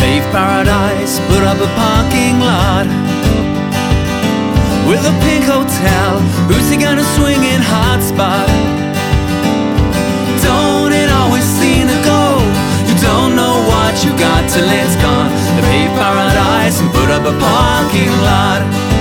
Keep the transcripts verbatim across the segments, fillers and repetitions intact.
paved paradise, put up a parking lot with a pink hotel. Who's he gonna swing in hot spot? Don't it always seem to go? You don't know what you got till it's gone. They paved paradise and put up a parking lot.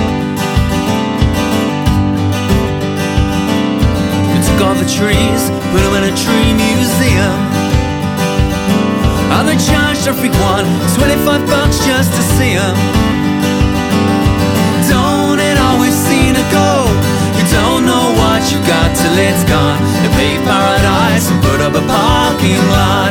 You took all the trees, put them in a tree museum, and they charged every one twenty-five bucks just to see them. Don't it always seem to go? You don't know what you got till it's gone. They paved paradise and put up a parking lot.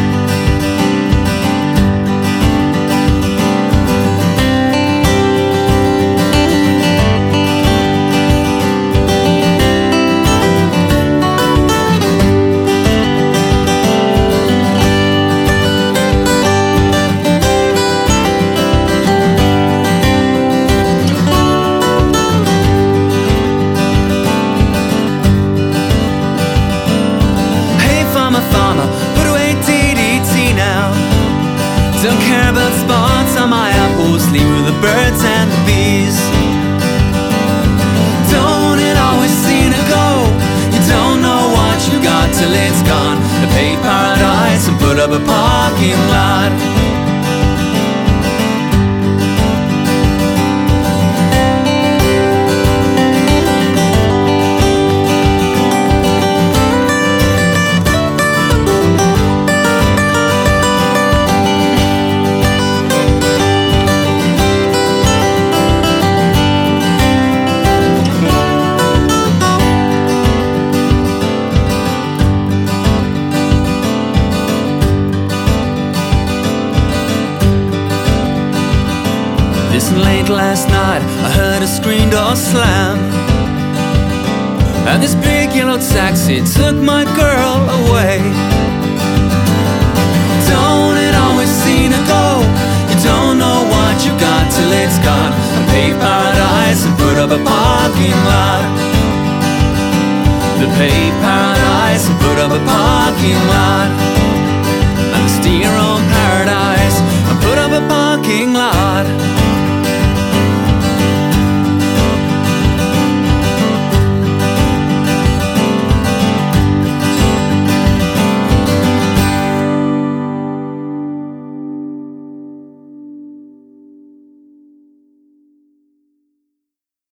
Put away D D T now. Don't care about spots on my apples, leave with the birds and the bees. Don't it always seem to go? You don't know what you got till it's gone. They paved paradise and put up a parking lot. Listen, late last night I heard a screen door slam, and this big yellow taxi took my girl away. Don't it always seem to go? You don't know what you got till it's gone. I paved paradise and put up a parking lot. The paved paradise and put up a parking lot.